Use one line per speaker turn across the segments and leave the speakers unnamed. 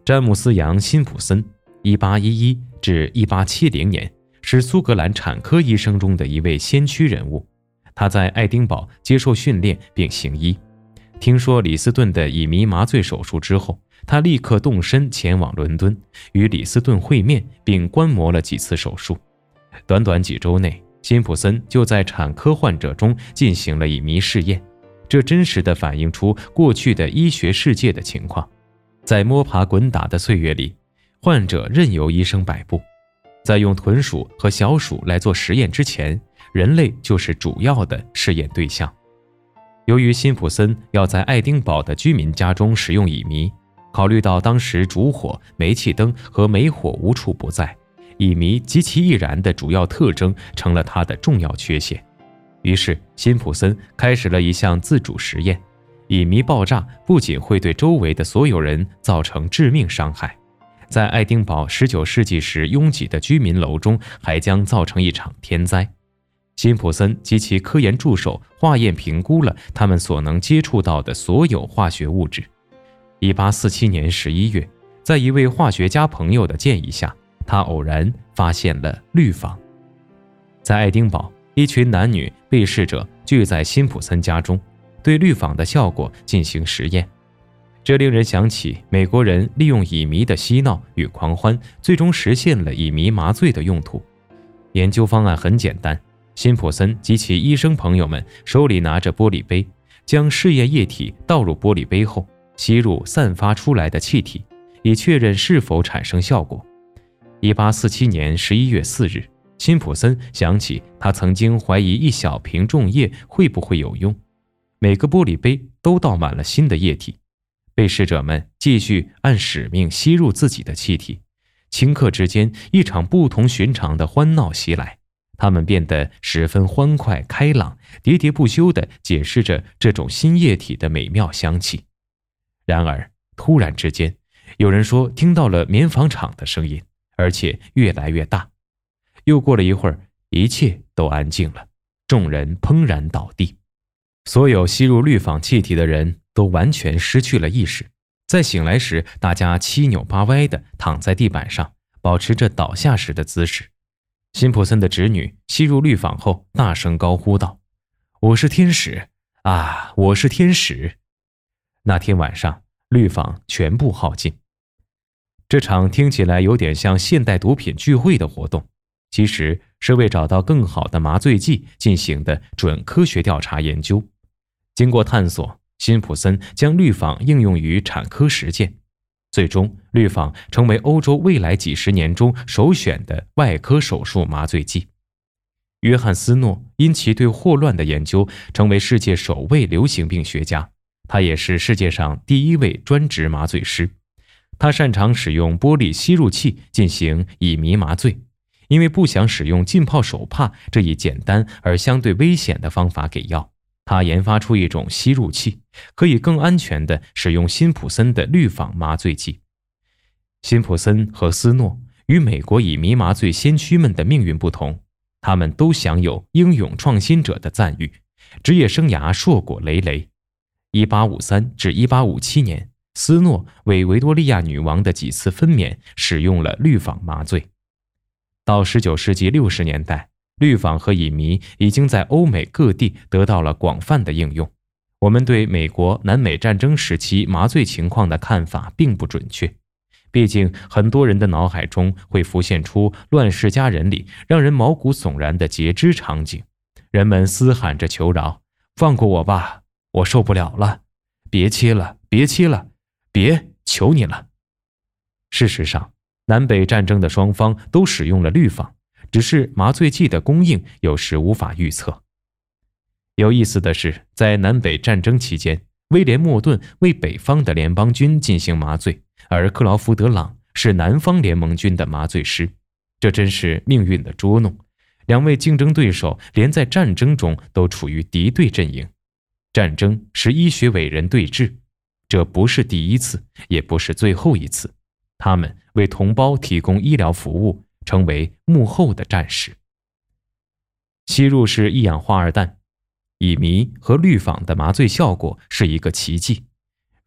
詹姆斯·杨·辛普森 1811至1870年是苏格兰产科医生中的一位先驱人物。他在爱丁堡接受训练并行医。听说李斯顿的乙醚麻醉手术之后，他立刻动身前往伦敦，与李斯顿会面并观摩了几次手术。短短几周内，辛普森就在产科患者中进行了乙醚试验，这真实地反映出过去的医学世界的情况。在摸爬滚打的岁月里，患者任由医生摆布。在用豚鼠和小鼠来做实验之前，人类就是主要的试验对象。由于辛普森要在爱丁堡的居民家中使用乙醚，考虑到当时烛火、煤气灯和煤火无处不在，乙醚极其易燃的主要特征成了它的重要缺陷。于是辛普森开始了一项自主实验，乙醚爆炸不仅会对周围的所有人造成致命伤害，在爱丁堡19世纪时拥挤的居民楼中还将造成一场天灾。辛普森及其科研助手化验评估了他们所能接触到的所有化学物质。1847年11月，在一位化学家朋友的建议下，他偶然发现了氯仿。在爱丁堡，一群男女被试者聚在辛普森家中，对氯仿的效果进行实验。这令人想起美国人利用乙醚的嬉闹与狂欢，最终实现了乙醚麻醉的用途。研究方案很简单，辛普森及其医生朋友们手里拿着玻璃杯，将试验液体倒入玻璃杯后，吸入散发出来的气体，以确认是否产生效果。1847年11月4日，辛普森想起他曾经怀疑一小瓶重液会不会有用。每个玻璃杯都倒满了新的液体，被试者们继续按使命吸入自己的气体。顷刻之间，一场不同寻常的欢闹袭来，他们变得十分欢快开朗，喋喋不休地解释着这种新液体的美妙香气。然而突然之间，有人说听到了棉纺厂的声音，而且越来越大。又过了一会儿，一切都安静了，众人怦然倒地。所有吸入氯仿气体的人都完全失去了意识，在醒来时，大家七扭八歪地躺在地板上，保持着倒下时的姿势。辛普森的侄女吸入氯仿后大声高呼道：“我是天使啊，我是天使！”那天晚上，氯仿全部耗尽。这场听起来有点像现代毒品聚会的活动，其实是为找到更好的麻醉剂进行的准科学调查研究。经过探索，辛普森将氯仿应用于产科实践，最终氯仿成为欧洲未来几十年中首选的外科手术麻醉剂。约翰斯诺因其对霍乱的研究成为世界首位流行病学家，他也是世界上第一位专职麻醉师。他擅长使用玻璃吸入器进行乙醚麻醉，因为不想使用浸泡手帕这一简单而相对危险的方法给药，他研发出一种吸入器，可以更安全地使用辛普森的氯仿麻醉剂。辛普森和斯诺与美国乙醚麻醉先驱们的命运不同，他们都享有英勇创新者的赞誉，职业生涯硕果累累。1853至1857年，斯诺为维多利亚女王的几次分娩使用了氯仿麻醉。到19世纪60年代，氯仿和乙醚已经在欧美各地得到了广泛的应用。我们对美国南美战争时期麻醉情况的看法并不准确，毕竟很多人的脑海中会浮现出《乱世佳人》里让人毛骨悚然的截肢场景，人们嘶喊着求饶：“放过我吧，我受不了了，别切了，别切了，别，求你了。”事实上，南北战争的双方都使用了氯仿，只是麻醉剂的供应有时无法预测。有意思的是，在南北战争期间，威廉·莫顿为北方的联邦军进行麻醉，而克劳福德·朗是南方联盟军的麻醉师。这真是命运的捉弄，两位竞争对手连在战争中都处于敌对阵营。战争是医学伟人对峙，这不是第一次，也不是最后一次。他们为同胞提供医疗服务，成为幕后的战士。吸入式一氧化二氮，乙醚和氯仿的麻醉效果是一个奇迹。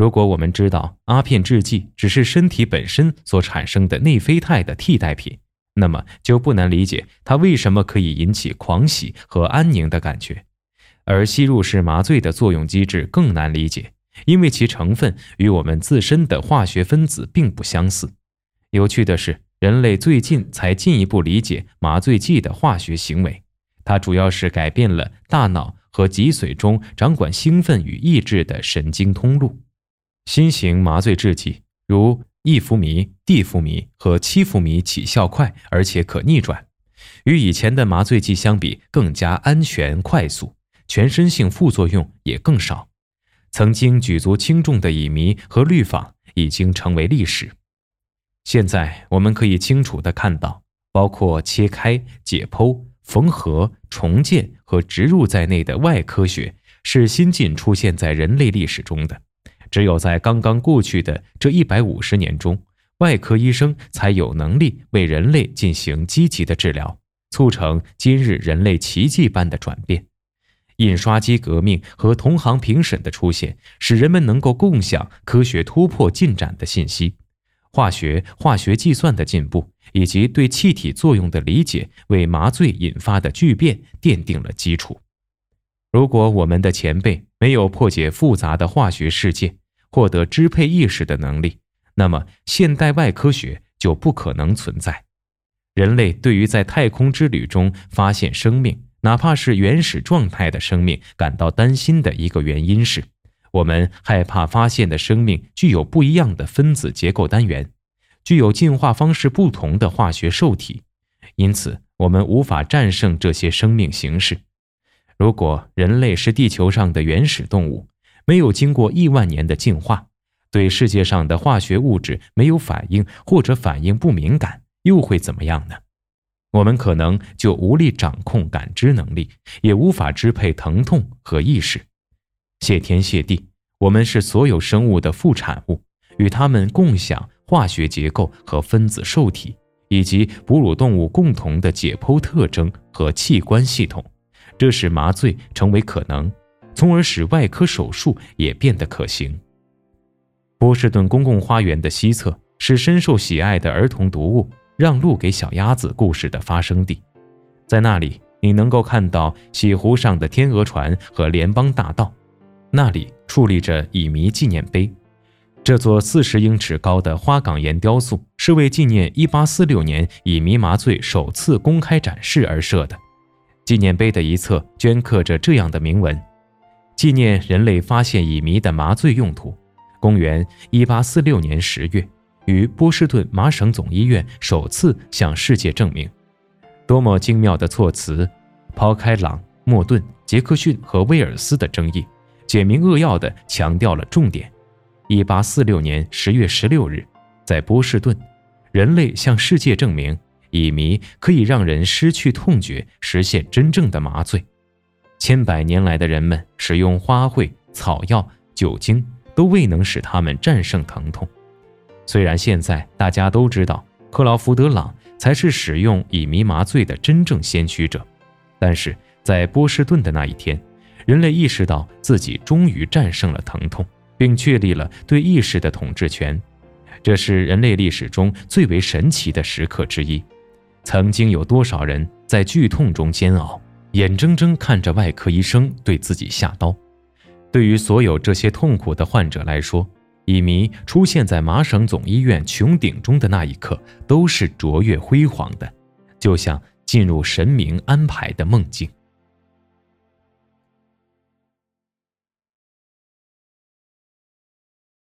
如果我们知道阿片制剂只是身体本身所产生的内啡肽的替代品，那么就不难理解它为什么可以引起狂喜和安宁的感觉。而吸入式麻醉的作用机制更难理解，因为其成分与我们自身的化学分子并不相似。有趣的是，人类最近才进一步理解麻醉剂的化学行为，它主要是改变了大脑和脊髓中掌管兴奋与抑制的神经通路。新型麻醉制剂如异氟醚、地氟醚和七氟醚起效快，而且可逆转，与以前的麻醉剂相比更加安全快速，全身性副作用也更少。曾经举足轻重的乙醚和氯仿已经成为历史。现在我们可以清楚地看到，包括切开、解剖、缝合、重建和植入在内的外科学是新近出现在人类历史中的。只有在刚刚过去的这150年中，外科医生才有能力为人类进行积极的治疗，促成今日人类奇迹般的转变。印刷机革命和同行评审的出现，使人们能够共享科学突破进展的信息。化学计算的进步以及对气体作用的理解，为麻醉引发的巨变奠定了基础。如果我们的前辈没有破解复杂的化学世界，获得支配意识的能力，那么现代外科学就不可能存在。人类对于在太空之旅中发现生命，哪怕是原始状态的生命，感到担心的一个原因是，我们害怕发现的生命具有不一样的分子结构单元，具有进化方式不同的化学受体，因此我们无法战胜这些生命形式。如果人类是地球上的原始动物，没有经过亿万年的进化，对世界上的化学物质没有反应或者反应不敏感，又会怎么样呢？我们可能就无力掌控感知能力，也无法支配疼痛和意识。谢天谢地，我们是所有生物的副产物，与它们共享化学结构和分子受体，以及哺乳动物共同的解剖特征和器官系统。这使麻醉成为可能，从而使外科手术也变得可行。波士顿公共花园的西侧是深受喜爱的儿童读物《让路给小鸭子》故事的发生地，在那里你能够看到西湖上的天鹅船和联邦大道，那里矗立着乙醚纪念碑。这座40英尺高的花岗岩雕塑是为纪念1846年乙醚麻醉首次公开展示而设的。纪念碑的一侧镌刻着这样的铭文：纪念人类发现乙醚的麻醉用途，公元1846年10月于波士顿麻省总医院首次向世界证明。多么精妙的措辞，抛开朗、莫顿、杰克逊和威尔斯的争议，简明扼要地强调了重点。1846年10月16日，在波士顿，人类向世界证明乙醚可以让人失去痛觉，实现真正的麻醉。千百年来的人们使用花卉、草药、酒精，都未能使他们战胜疼痛。虽然现在大家都知道克劳福德·朗才是使用乙醚麻醉的真正先驱者，但是在波士顿的那一天，人类意识到自己终于战胜了疼痛，并确立了对意识的统治权。这是人类历史中最为神奇的时刻之一。曾经有多少人在剧痛中煎熬，眼睁睁看着外科医生对自己下刀？对于所有这些痛苦的患者来说，乙醚出现在麻省总医院穹顶中的那一刻都是卓越辉煌的，就像进入神明安排的梦境。